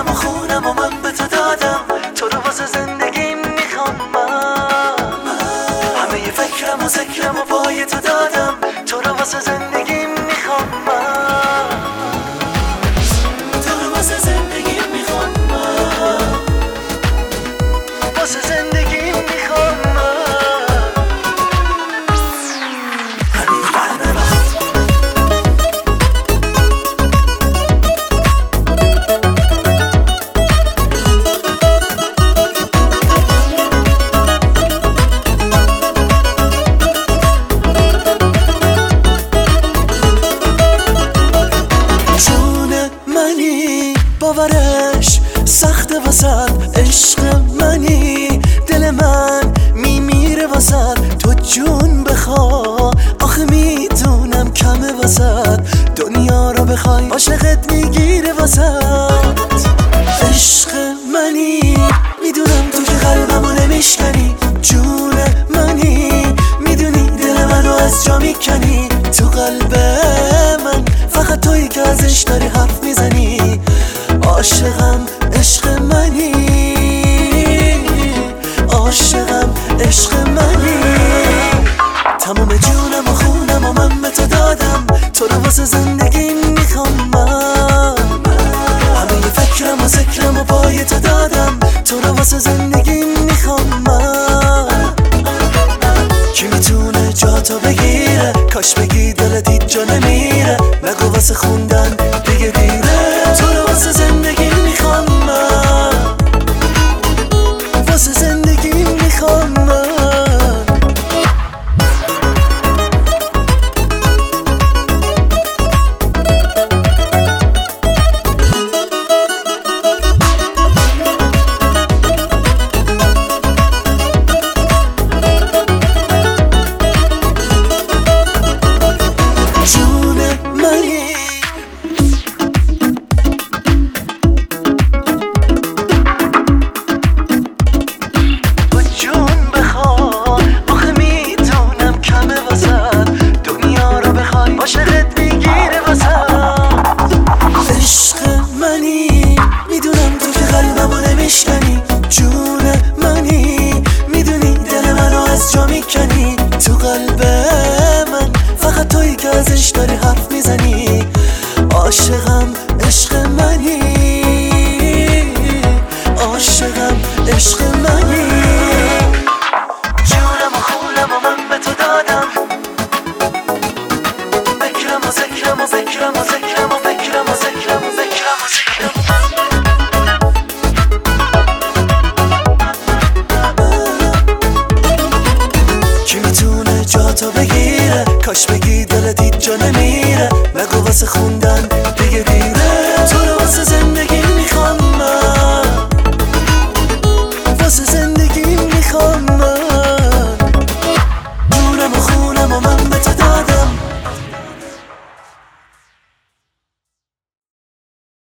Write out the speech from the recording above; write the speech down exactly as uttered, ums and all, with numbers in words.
جونم و خونم و من به تو دادم، تو رو واسه زندگیم میخوام من. همه فکرم و ذکرم و پای تو دادم، تو رو واسه زندگیم میخوام من. تو رو واسه زندگیم میخوام من، واسه زندگیم میخوام من. باورش سخته واسد، عشق منی، دل من میمیره واسد. تو جون بخوا آخه میدونم کمه واسد، دنیا رو بخوای عاشقت میگیره واسد. عشق منی میدونم تو که قلبمو نمیشکنی، جون منی میدونی دل منو از جا میکنی. تو قلب من فقط تویی که ازش داری حرف میزنی. عاشقم عشق منی، عاشقم عشق منی. تمام جونم و خونم و من به تو دادم، تو رو واسه زندگیم میخوام من. همه فکرم و ذکرم و پای تو دادم، تو رو واسه زندگیم میخوام من. کی میتونه جا تو بگیره، کاش بگی دلت هیچ جا نمیره. نگو واسه خوندن دیگه دیره، تو رو واسه زندگی میخوام من، واسه زندگی میخوام من. عاشقت میگیره واسد. عشق منی میدونم تو که قلبمو نمیشکنی، جون منی میدونی دل منو از جا میکنی. تو قلب من فقط تویی که ازش داری حرف میزنی. عاشقم عشق منی، عاشقم عشق منی. جونم و خونم و من به تو دادم، فکرم و ذکرم و فکرم و ذکرم و فکرم و ذکرم و فکرم و ذکرم. کی میتونه جا تو بگیره، کاش بگی دلت هیچ جا نمیره. نگو واسه خوندن دیگه دیره، تو رو واسه